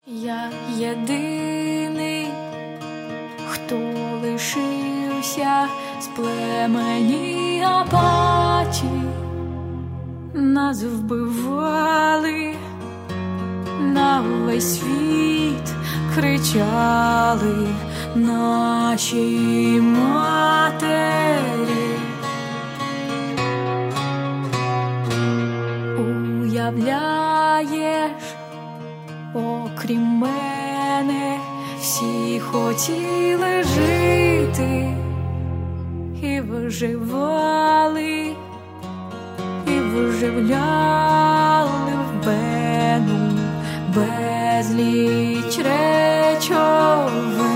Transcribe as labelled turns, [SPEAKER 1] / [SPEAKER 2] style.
[SPEAKER 1] Я єдиний, хто лишився з племені Апачі. Нас вбивали, на весь світ кричали наші матері. Уявляєш, окрім мене всі хотіли жити і виживали, і вживляли в вену безліч речовин.